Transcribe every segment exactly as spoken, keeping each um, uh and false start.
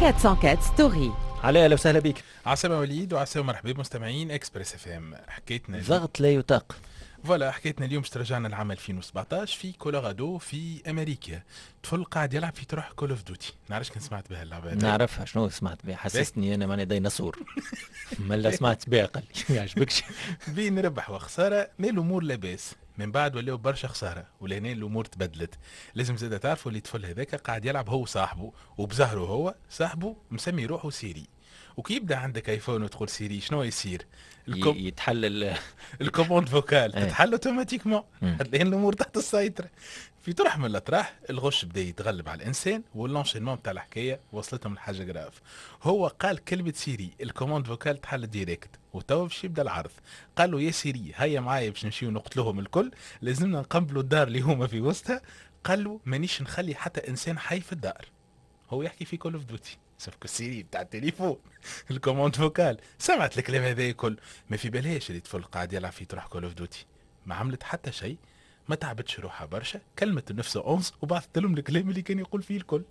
أربعمية وأربعة ستوري. علي اهلا وسهلا بك. عسلامة وليد وعسلامة مرحبا بمستمعين اكسبريس اف ام. حكيتنا ضغط لا يطاق. فوالا حكيتنا اليوم رجعنا لعام ألفين وسبعطاش في كولورادو في امريكا. طفل قاعد يلعب في تروح كول اوف ديوتي. نعرفش كان سمعت بها اللعبه هذه. نعرفها شنو سمعت بها، حسستني انا ماني ديناصور. ملا سمعت بها قال لي يعجبكش. بين ربح وخساره ما الامور لاباس، من بعد ولاو برشا خساره ولهنا الامور تبدلت. لازم زاد تعرفوا اللي الطفل هذاك قاعد يلعب هو صاحبه وبزهره، هو صاحبه مسمي روحه سيري. وكي يبدا عندك ايفون وتقول سيري شنو يصير؟ الكم... يتحلل الكوموند فوكال تتحل اوتوماتيكمون، هتلاقي الامور تحت السيطره. في طرح من الاطراح الغش بدا يتغلب على الانسان واللونشينمون تاع الحكايه وصلتهم لحاجه جراف. هو قال كلمه سيري الكوموند فوكال تحل ديريكت، وتوا باش يبدا العرض. قال له يا سيري هيا معايا باش نمشيو نقتلوهم الكل، لازمنا نقبلوا الدار اللي هما في وسطها. قال له مانيش نخلي حتى انسان حي في الدار. هو يحكي في كول اوف ديوتي سوف السيري بتاع التليفون الكوموند فوكال. سمعت الكلام هذا كل ما في بالهاش اللي طفل قاعد يلعب في تروح كول اوف ديوتي، ما عملت حتى شيء، ما تعبتش روحها برشا، كلمت نفسه اونس وبعثت لهم الكلام اللي كان يقول فيه الكل.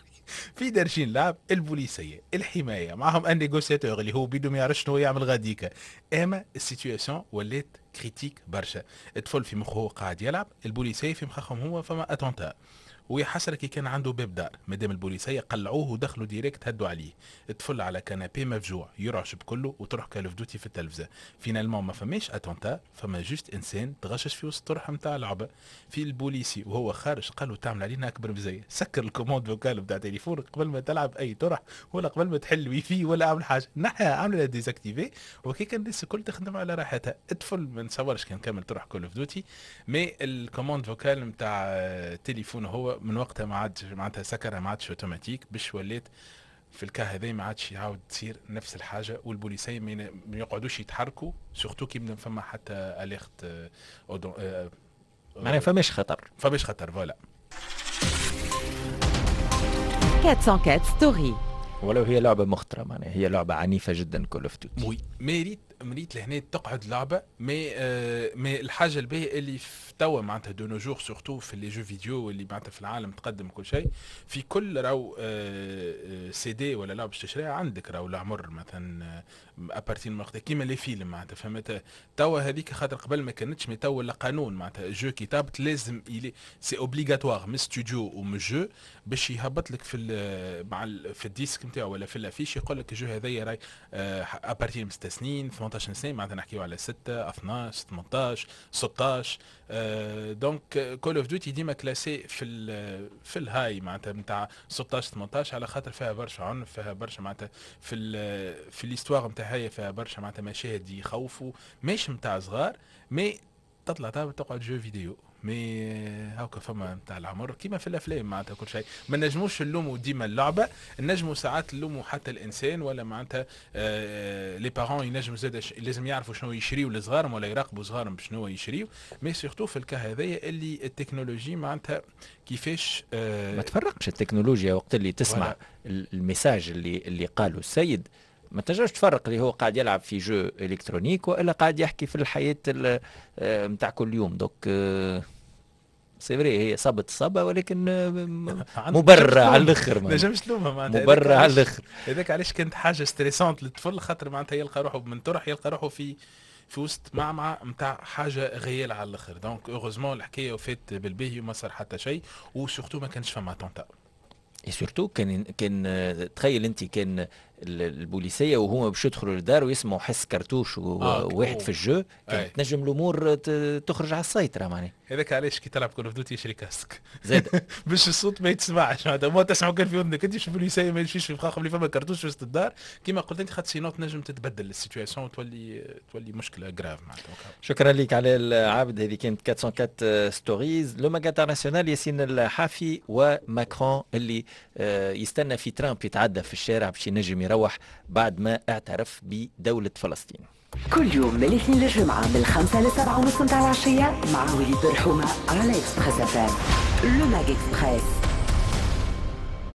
في دارشين لعب البوليسيه الحمايه معهم ان نيغوسياتور اللي هو بيدو ما يعرفش شنو يعمل غاديكا. اما السيتوياسيون ولات كريتيك برشا. الطفل في مخه قاعد يلعب، البوليسيه في مخهم هو فما اتونتا. ويحسر كي كان عنده باب دار، مادام البوليسيه قلعوه ودخلوا ديريكت هدوا عليه. الطفل على كنابي مفجوع يرعش بكله وتروح كول اوف ديوتي في التلفزه. فينالمون ما فماش اتونتا، فما جوست انسان تغشش في وسط الطرح نتاع اللعبه. في البوليسي وهو خارج قال له تعمل علينا اكبر بزايه، سكر الكوموند فوكال نتاع تليفونك قبل ما تلعب اي طرح ولا قبل ما تحل وي في ولا اعمل حاجه، نحيها عامله ديزاكتيفي. وكي كان الناس الكل تخدم على راحتها. الطفل ما نتصورش كان كمل تروح كول اوف ديوتي، مي الكوموند فوكال نتاع التليفون هو من وقتها ما عادش معناتها سكرها، ما عادش اوتوماتيك باش ولات في الكا هذا ما عادش يعاود تصير نفس الحاجه. والبوليسيه ما يقعدوش يتحركوا سورتو كي يبدا فما حتى اليرت معناها فماش خطر فماش خطر فوالا. أربعمية وأربعة ستوري. ولو هي لعبه مخطره، معناها هي لعبه عنيفه جدا كول اوف ديوتي. وي مريت مريت لهنا تقعد لعبه مي آه مي الحاجه الباهيه اللي في توا معناتها دو نو جور سورتو في لي جو فيديو اللي معناتها في العالم تقدم كل شيء. في كل راو آه سي دي ولا لعبه تشريها عندك راو العمر مثلا ابارتين من وقتها كيما لي فيلم معناتها فهمت. توا هذيك خاطر قبل ما كانتش، مي توا ولا قانون معناتها جو كتابت لازم يلي سي اوبليغاتوار من ستوديو ومن جو باش يهبط لك في مع في الديسك نتاعو ولا في الافيش يقول لك الجو هذايا راي ابارتين من ست سنين ثمنطاش سنه، معناتها نحكيو على ستة اثناش ثمنطاش ستطاش. أه دونك كول اوف ديوتي ديما كلاسي في ال في الهاي معناتها نتاع ستطاش ثمنطاش، على خاطر فيها برشا عنف، فيها برشا معناتها في ال في الاستوار نتاعها فيها برشا معناتها مشاهد يخوفوا، مش نتاع صغار مي تطلع تقعد جو فيديو. مي هاكا فما نتاع العمر كيما في الافلام معناتها كل شيء. ما نجموش نلوموا ديما اللعبه، نجموا ساعات نلوموا حتى الانسان ولا معناتها آه لي بارون ينجموا زاد لازم يعرفوا شنو يشريوا لصغارهم ولا يراقبوا صغارهم بشنو يشريوا. مي سورتو في الكا هذايا اللي التكنولوجي معناتها كيفاش آه ما تفرقش التكنولوجيا وقت اللي تسمع الميساج اللي اللي قاله السيد. ما تنجمش تفرق اللي هو قاعد يلعب في جو الكترونيك والا قاعد يحكي في الحياه نتاع كل يوم. دوك سي فري هي صابت صابه ولكن مبرره على الاخر، ما نجمش تلومها معناتها مبرره على الاخر. هذاك علاش كانت حاجه ستريسونت للطفل، خاطر معناتها يلقى روحه من طرح يلقى روحه في في وسط معمعة نتاع حاجه غيال على الاخر. دونك اوغوزمون الحكايه وفات بالباهي وما صار حتى شيء، وسورتو ما كانش فما تونتا. اي سورتو كان كان تخيل انت كان البوليسيه وهما باش يدخلوا للدار ويسمعوا حس كرتوش وواحد آه في الجو، كانت تنجم الامور تخرج على السيطره معناها. هذاك علاش كي تلعب كول اوف ديوتي يشري كاسك زاد باش الصوت ما يتسمعش، معناتها ما تسمعوا كان في ودنك انت. شوف البوليسيه ما يمشيش في فخاخ اللي فما كرتوش في وسط الدار كيما قلت انت، خاطر سينو تنجم تتبدل السيتوياسيون وتولي تولي مشكله جراف معناتها. شكرا لك على العابد. هذه كانت أربعمية وأربعة ستوريز. لو ماغا انترناسيونال ياسين الحافي وماكرون اللي يستنى في ترامب يتعدى في الشارع باش ينجم يروح بعد ما اعترف بدولة فلسطين. كل يوم من الاثنين للجمعة من الخمسة لسبعة ونص متاع العشية مع وليد برحومة على إكسبريس اف ام. لو ماغ اكسبريس.